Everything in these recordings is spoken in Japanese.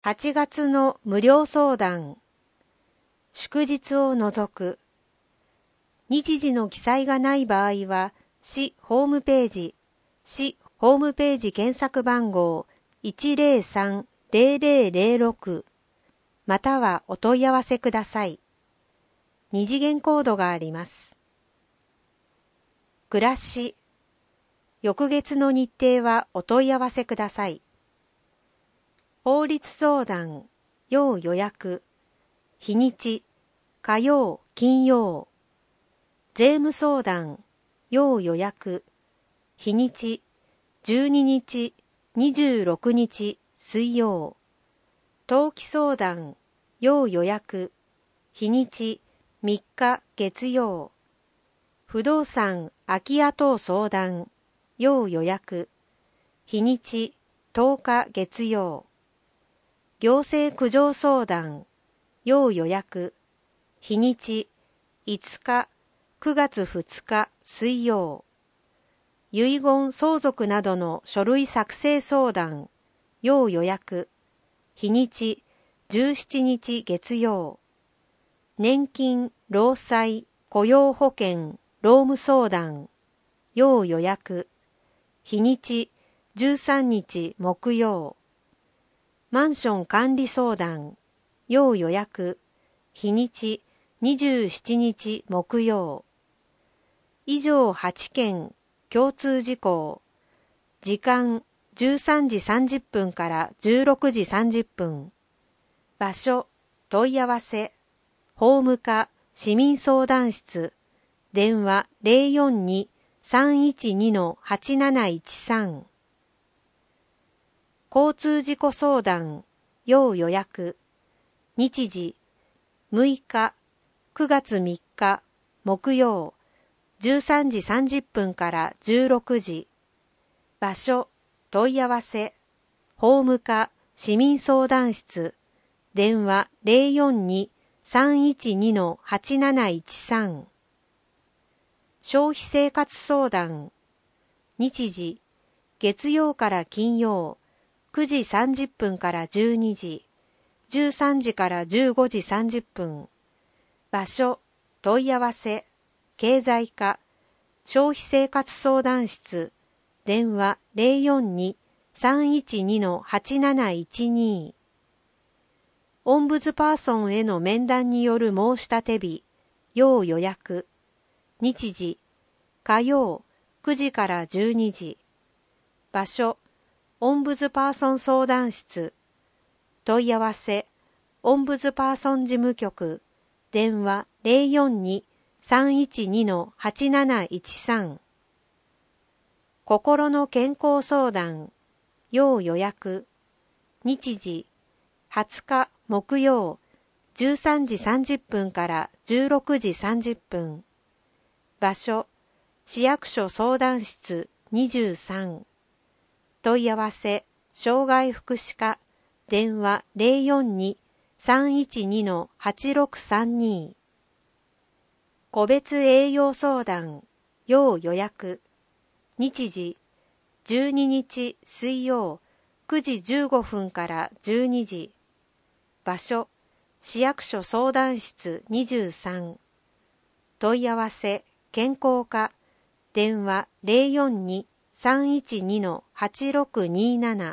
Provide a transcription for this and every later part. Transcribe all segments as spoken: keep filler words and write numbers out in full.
はちがつの無料相談。祝日を除く。日時の記載がない場合は、市ホームページ、市ホームページ検索番号 いちゼロさんゼロゼロゼロろく またはお問い合わせください。二次元コードがあります。暮らし。翌月の日程はお問い合わせください。法律相談、要予約。日にち、火曜、金曜。税務相談、要予約。日にち、じゅうににち、にじゅうろくにち、水曜。登記相談、要予約。日にち、みっか、月曜。不動産空き家等相談、要予約。日にち、とおか、月曜。行政苦情相談、要予約。日にち、いつか、くがつふつか、水曜。遺言相続などの書類作成相談、要予約。日にち、じゅうしちにち月曜。年金、労災、雇用保険、労務相談、要予約。日にち、じゅうさんにち木曜。マンション管理相談、要予約。日にち、にじゅうしちにち木曜。以上はちけん、共通事項。時間、じゅうさんじさんじゅっぷんからじゅうろくじさんじゅっぷん。場所、問い合わせ。法務課、市民相談室。電話 ゼロよんに さんいちに はちなないちさん。交通事故相談、要予約。日時、むいか、くがつみっか、木曜、じゅうさんじさんじゅっぷんからじゅうろくじ。場所、問い合わせ。法務課、市民相談室。電話 ゼロよんに さんいちに はちなないちさん。消費生活相談。日時、月曜から金曜、くじさんじゅっぷんからじゅうにじ、じゅうさんじからじゅうごじさんじゅっぷん。場所、問い合わせ、経済課、消費生活相談室、電話 ゼロよんに さんいちに はちなないちに。オンブズパーソンへの面談による申し立て日、要予約。日時、火曜、くじからじゅうにじ。場所、オンブズパーソン相談室。問い合わせ、オンブズパーソン事務局。電話 ゼロよんに さんいちに はちなないちさん。心の健康相談、要予約。日時、はつか木曜、じゅうさんじさんじゅっぷんからじゅうろくじさんじゅっぷん。場所、市役所相談室にじゅうさん。問い合わせ、障害福祉課。電話 ゼロよんに さんいちに はちろくさんに。個別栄養相談、要予約。日時、じゅうににち水曜、くじじゅうごふんからじゅうにじ。場所、市役所相談室にじゅうさん。問い合わせ、健康課。電話 ゼロよんに さんいちに はちろくになな。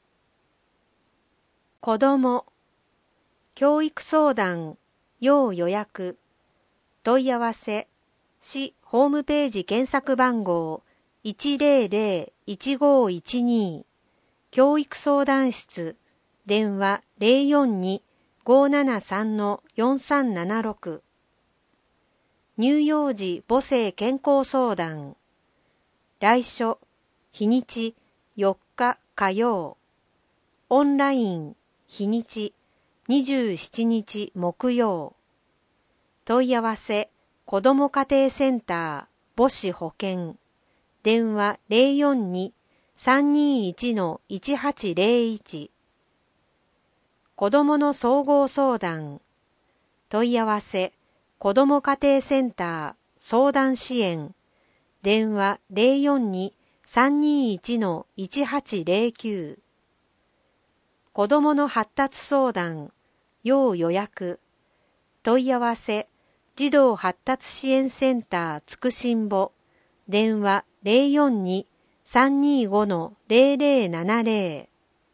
子ども、教育相談、要予約。問い合わせ、市ホームページ検索番号 いちゼロゼロ いちごいちに。教育相談室。電話 ゼロよんに ごーななさん よんさんななろく。乳幼児母性健康相談。来所、日にちよっか火曜。オンライン、日にちにじゅうしちにち木曜。問い合わせ、子ども家庭センター母子保健。電話 ゼロよんに さんにいち いちはちゼロいち。子どもの総合相談。問い合わせ、子ども家庭センター相談支援。電話 ゼロよんに さんにいち いちはちゼロきゅう。 子どもの発達相談、要予約、問い合わせ、児童発達支援センターつくしんぼ、電話 ゼロよんに さんにご ゼロゼロななゼロ。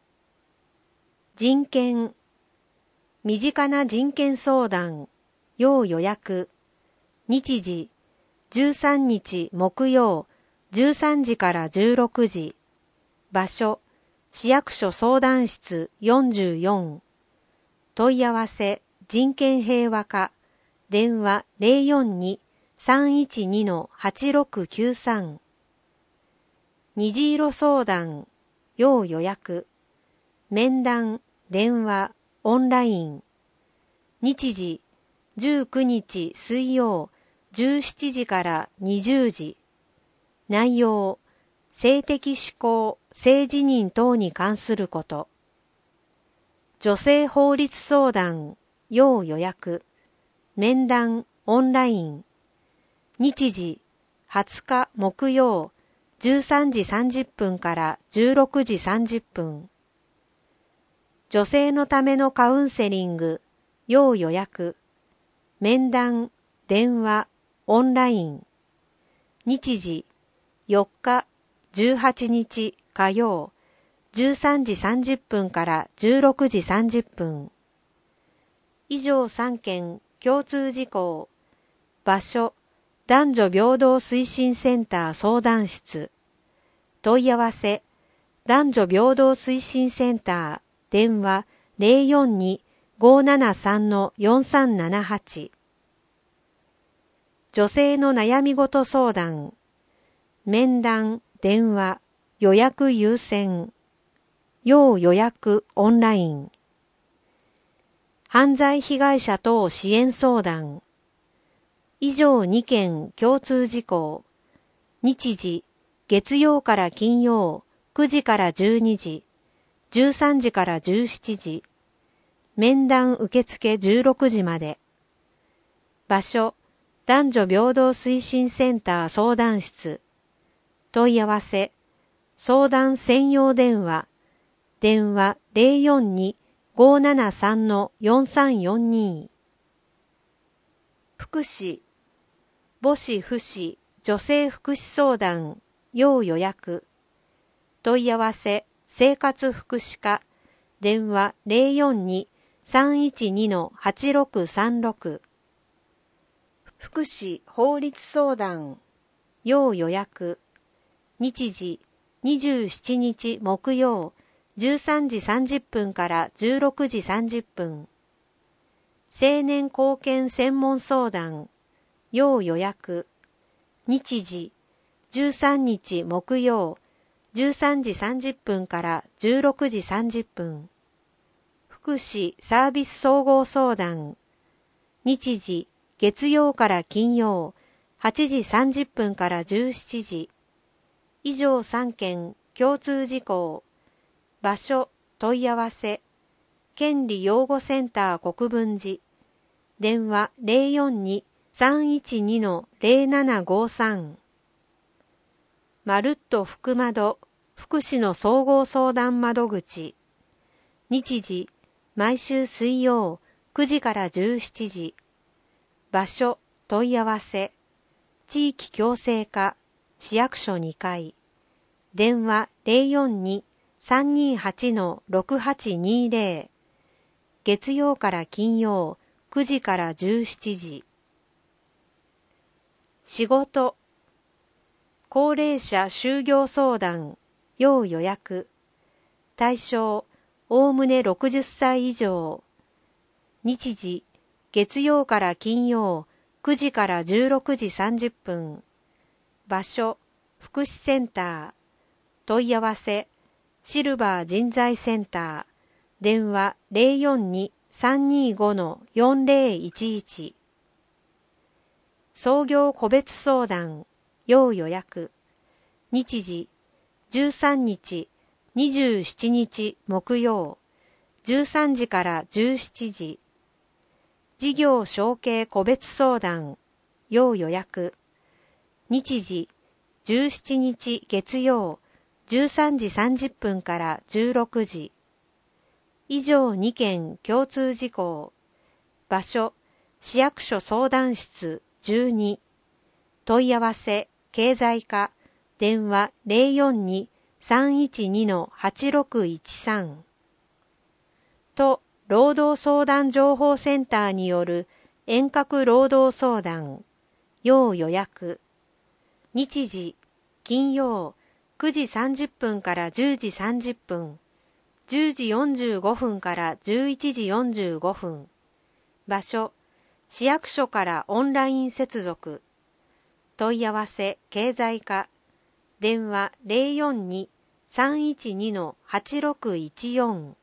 人権、身近な人権相談、要予約、日時、じゅうさんにち木曜、じゅうさんじからじゅうろくじ、場所、市役所相談室よんじゅうよん、問い合わせ、人権平和課、電話 ゼロよんに さんいちに はちろくきゅうさん。虹色相談、要予約、面談、電話、オンライン。日時、じゅうくにち水曜、じゅうしちじからにじゅうじ。内容、性的指向、性自認等に関すること。女性法律相談、要予約、面談、オンライン。日時、はつか木曜、じゅうさんじさんじゅっぷんからじゅうろくじさんじゅっぷん。女性のためのカウンセリング、要予約、面談、電話、オンライン。日時、よっか、じゅうはちにち火曜、じゅうさんじさんじゅっぷんからじゅうろくじさんじゅっぷん。以上さんけん共通事項。場所、男女平等推進センター相談室。問い合わせ、男女平等推進センター、電話 ゼロよんに ごーななさん よんさんななはち。女性の悩み事相談、面談、電話、予約優先、要予約オンライン。犯罪被害者等支援相談。以上にけん共通事項。日時、月曜から金曜、くじからじゅうにじ、じゅうさんじからじゅうしちじ。面談受付じゅうろくじまで。場所、男女平等推進センター相談室。問い合わせ、相談専用電話、電話 ゼロよんに ごーななさん よんさんよんに。福祉、母子父子女性福祉相談、要予約。問い合わせ、生活福祉課、電話 ゼロよんに さんいちに はちろくさんろく。福祉法律相談、要予約。日時、にじゅうしちにち木曜、じゅうさんじさんじゅっぷんからじゅうろくじさんじゅっぷん。青年貢献専門相談、要予約。日時、じゅうさんにち木曜、じゅうさんじさんじゅっぷんからじゅうろくじさんじゅっぷん。福祉サービス総合相談。日時、月曜から金曜、はちじさんじゅっぷんからじゅうしちじ。以上さんけん共通事項。場所、問い合わせ、権利擁護センター国分寺、電話 ゼロよんに さんいちに ゼロななごさん。まるっと福窓、福祉の総合相談窓口。日時、毎週水曜、くじからじゅうしちじ。場所、問い合わせ、地域共生課、市役所にかい。電話 ゼロよんに さんにはち ろくはちにゼロ。月曜から金曜、くじからじゅうしちじ。仕事、高齢者就業相談、要予約。対象、おおむねろくじゅっさい以上。日時、月曜から金曜、くじからじゅうろくじさんじゅっぷん。場所、福祉センター。問い合わせ、シルバー人材センター。電話 ゼロよんに さんにご よんゼロいちいち。創業個別相談、要予約。日時、じゅうさんにち、にじゅうしちにち木曜、じゅうさんじからじゅうしちじ。事業承継個別相談、要予約。日時、じゅうしちにち月曜、じゅうさんじさんじゅっぷんからじゅうろくじ。 以上に件共通事項。場所、市役所相談室じゅうに。問い合わせ、経済課、電話 ゼロよんに さんいちに はちろくいちさん。と、労働相談情報センターによる遠隔労働相談、要予約。日時、金曜、くじさんじゅっぷんからじゅうじさんじゅっぷん、じゅうじよんじゅうごふんからじゅういちじよんじゅうごふん。場所、市役所からオンライン接続。問い合わせ、経済課。電話 ゼロよんに さんいちに はちろくいちよん。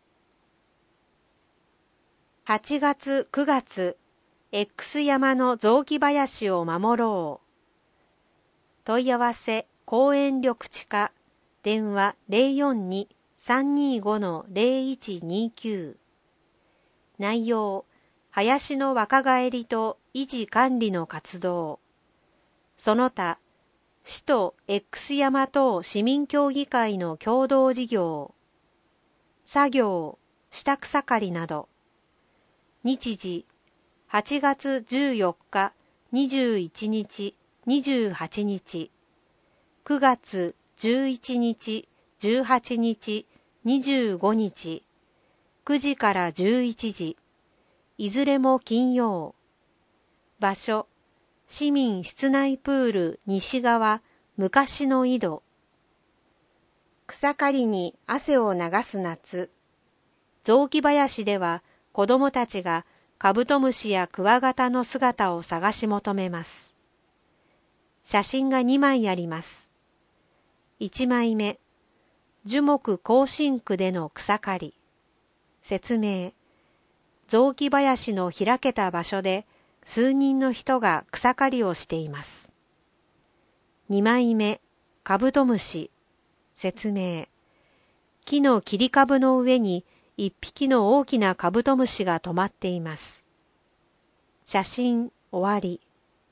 はちがつくがつ、X 山の雑木林を守ろう。問い合わせ、公園緑地課。電話 ゼロよんに さんにご ゼロいちにきゅう。内容、林の若返りと維持管理の活動。その他、市と X 山等市民協議会の共同事業。作業、下草刈りなど。日時、はちがつじゅうよっか、にじゅういちにち、にじゅうはちにち。くがつじゅういちにち、じゅうはちにち、にじゅうごにち。くじからじゅういちじ。いずれも金曜。場所、市民室内プール西側、昔の井戸。草刈りに汗を流す夏。雑木林では子供たちがカブトムシやクワガタの姿を探し求めます。写真がにまいあります。いちまいめ、樹木更新区での草刈り。説明。雑木林の開けた場所で数人の人が草刈りをしています。にまいめ、カブトムシ。説明。木の切り株の上に一匹の大きなカブトムシが止まっています。写真終わり。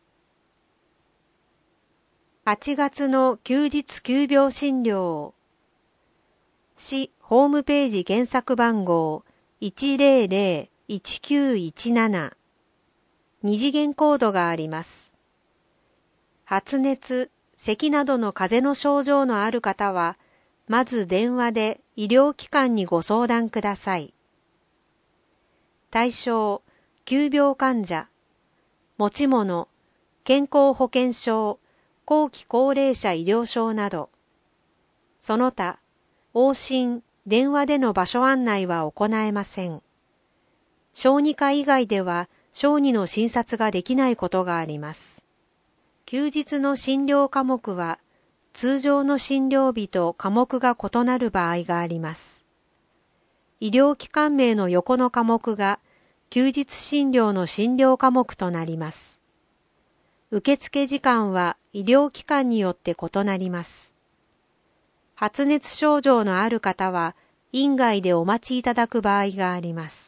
はちがつの休日急病診療。市ホームページ検索番号 いちゼロゼロ いちきゅういちなな。二次元コードがあります。発熱、咳などの風邪の症状のある方は、まず電話で医療機関にご相談ください。対象、急病患者、持ち物、健康保険証、後期高齢者医療証など。その他、往診、電話での場所案内は行えません。小児科以外では小児の診察ができないことがあります。休日の診療科目は、通常の診療日と科目が異なる場合があります。医療機関名の横の科目が、休日診療の診療科目となります。受付時間は医療機関によって異なります。発熱症状のある方は、院外でお待ちいただく場合があります。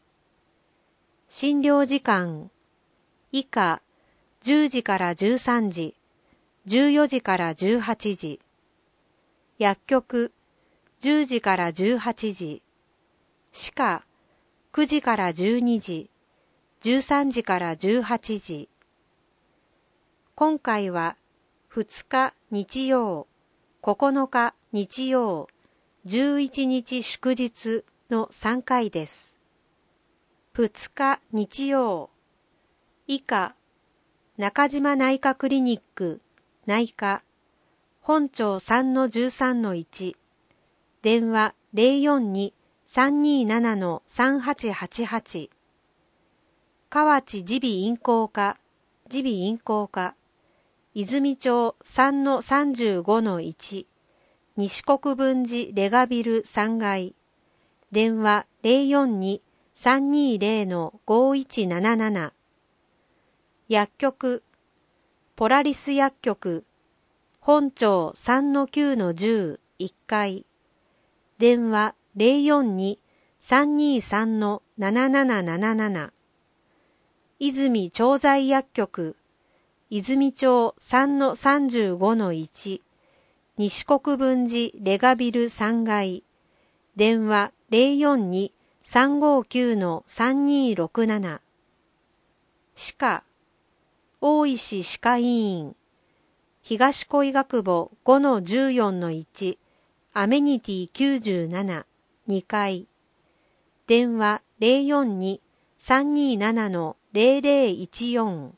診療時間、以下、じゅうじからじゅうさんじ、じゅうよじからじゅうはちじ。薬局、じゅうじからじゅうはちじ。歯科、くじからじゅうにじ、じゅうさんじからじゅうはちじ。今回は、ふつか日曜、ここのか日曜、じゅういちにち祝日のさんかいです。ふつか日曜、以下、中島内科クリニック、内科、本町 さんのじゅうさんのいち、電話 ゼロよんに さんにーなな さんはちはちはち、河内耳鼻咽喉科、耳鼻咽喉科、泉町 さんのさんじゅうごのいち、西国分寺レガビルさんがい、電話 ゼロよんに さんにーぜろ ごいちなななな、薬局、ポラリス薬局、本町 さんのきゅうのじゅういっかい、電話 ゼロよんに さんにーさんのなななななななな、泉調剤薬局、泉町 さんのさんじゅうごのいち、西国分寺レガビルさんがい、電話ゼロよんに さんごきゅう さんにろくなな。歯科、大石歯科医院、東小医学部 ごのじゅうよんのいち、アメニティきゅうじゅうなな、にかい。電話 ゼロよんに さんになな ゼロゼロいちよん。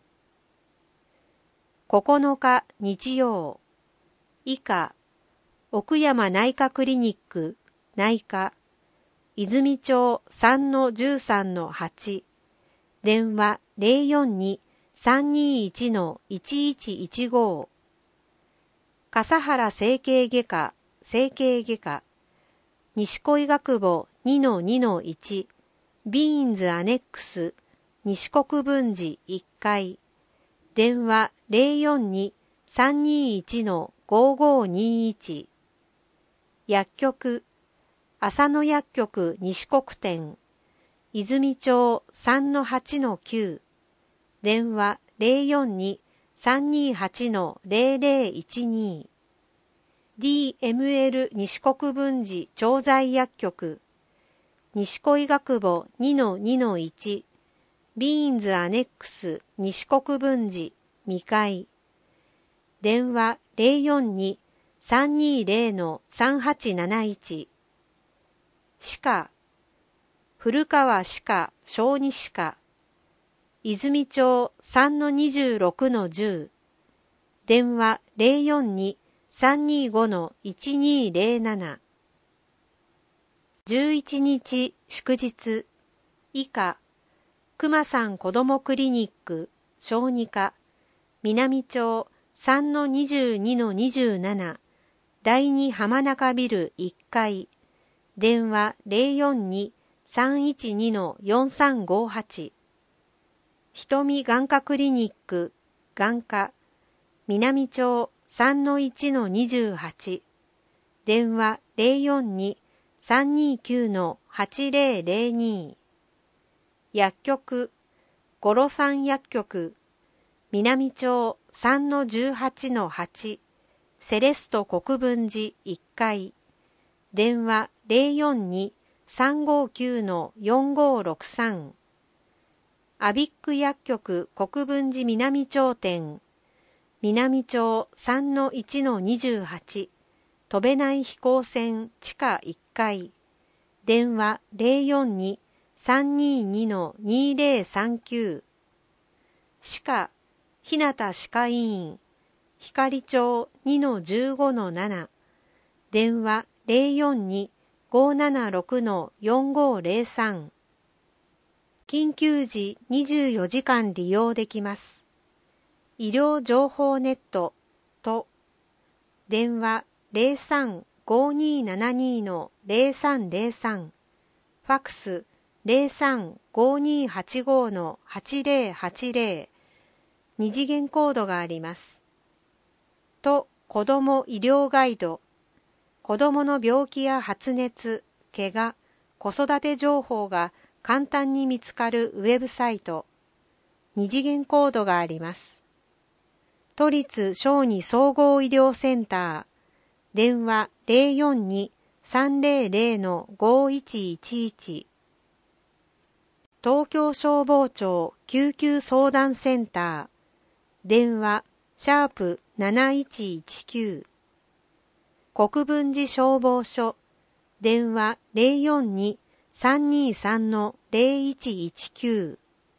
ここのか日曜、以下、奥山内科クリニック、内科、泉町 さんのじゅうさんのはち、電話 ゼロよんに さんにいち いちいちいちご。笠原整形外科、整形外科、西小医学部 にのにのいち、ビーンズアネックス、西国分寺いっかい、電話 ゼロよんに さんにいち ごごにいち。薬局、浅野薬局西国店、泉町 さんのはちのきゅう、電話 ゼロよんに さんにはち ゼロゼロいちに。ディーエムエル 西国分寺調剤薬局、西小医学部 にのにのいち、ビーンズアネックス西国分寺にかい、電話 ゼロよんに さんにゼロ さんはちなないち。歯科、古川歯科小児歯科、泉町 さんのにじゅうろくのじゅう、電話 ゼロよんに さんにご いちにゼロなな。じゅういちにち祝日、以下、熊さん子どもクリニック小児科、南町 さんのにじゅうにのにじゅうなな、だいに浜中ビルいっかい、電話 ゼロよんに さんいちに よんさんごはち。瞳眼科クリニック眼科、南町 さんのいちのにじゅうはち、電話 ゼロよんに さんにきゅう はちゼロゼロに。薬局、五郎山薬局、南町 さんのじゅうはちのはち、セレスト国分寺いっかい、電話 ゼロよんに さんごきゅう よんごろくさん。アビック薬局国分寺南町店、南町 さんのいちのにじゅうはち、飛べない飛行船地下いっかい、電話 ゼロよんに さんにに にゼロさんきゅう。歯科、日向歯科医院、光町 にのじゅうごのなな、電話 ゼロよんに ごななろく よんごゼロさん。緊急時にじゅうよじかん利用できます。医療情報ネットと電話 ゼロさん ごにななに ゼロさんゼロさん、ファックス ゼロさん ごにはちご はちゼロはちゼロ、二次元コードがあります。と子ども医療ガイド、子どもの病気や発熱、怪我、子育て情報が簡単に見つかるウェブサイト、二次元コードがあります。都立小児総合医療センター、電話 ゼロよんに さんゼロゼロ ごいちいちいち。東京消防庁救急相談センター、電話シャープなないちいちきゅう。国分寺消防署、電話 ゼロよんに さんにさん ゼロいちいちきゅう。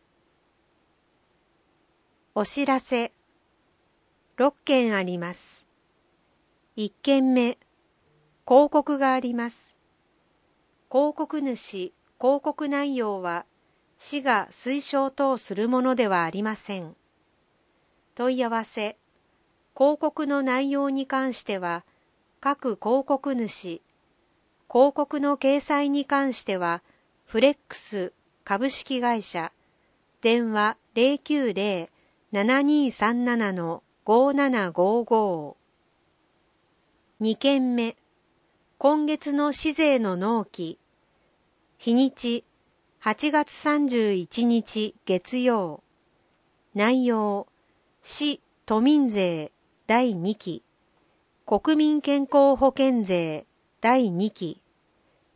お知らせ、ろっけんあります。いっけんめ、広告があります。広告主、広告内容は市が推奨等するものではありません。問い合わせ、広告の内容に関しては、各広告主、広告の掲載に関しては、フレックス株式会社、電話 ゼロきゅうゼロ ななにさんなな ごななごご。にけんめ、今月の市税の納期、日にちはちがつさんじゅういちにち月曜、内容、市都民税だいにき、国民健康保険税だいにき、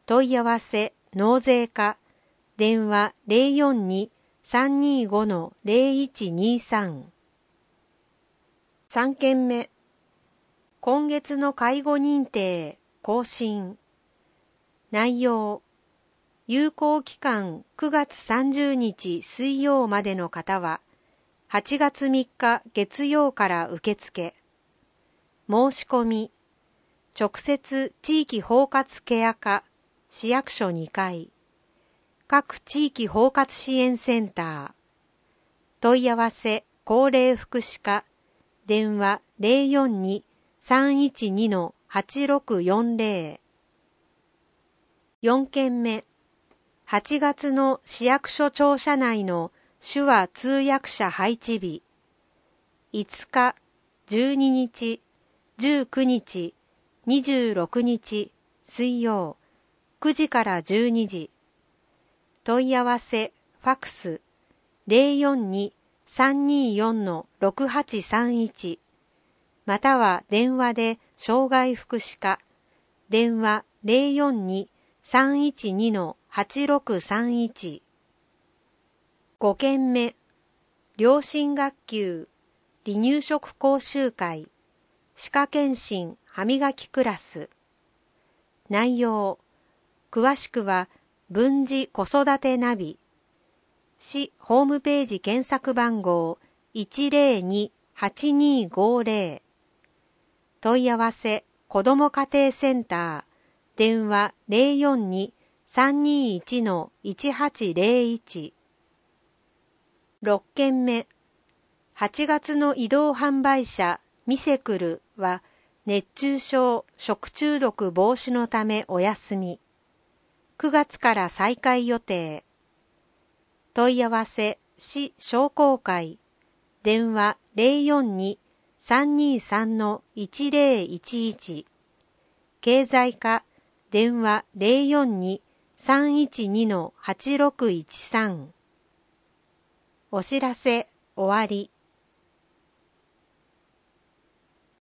問い合わせ納税課電話 ゼロよんに さんにーご ゼロいちにさん。 さん件目、今月の介護認定更新。内容、有効期間くがつさんじゅうにち水曜までの方ははちがつみっか月曜から受付。申し込み、直接地域包括ケア課市役所にかい、各地域包括支援センター、問い合わせ高齢福祉課電話 ゼロよんに さんいちに はちろくよんぜろ。よん件目、はちがつの市役所庁舎内の手話通訳者配置日、いつか、じゅうににち、じゅうくにち、にじゅうろくにち水曜、くじからじゅうにじ。問い合わせファックス ゼロよんに さんにーよん ろくはちさんいち または電話で障害福祉課電話 ゼロよんに さんいちに はちろくさんいち。ご件目、良心学級離乳食講習会歯科検診歯磨きクラス。内容、詳しくは分児子育てナビ市ホームページ検索番号 いちゼロに はちにーごゼロ。問い合わせ子ども家庭センター電話 ゼロよんに さんにーいち いちはちゼロいち。ろっ件目、はちがつの移動販売車ミセクルは熱中症食中毒防止のためお休み。くがつから再開予定。問い合わせ市商工会電話 ゼロよんに さんにーさん いちゼロいちいち。経済課電話 ゼロよんに さんいちに はちろくいちさん。お知らせ終わり。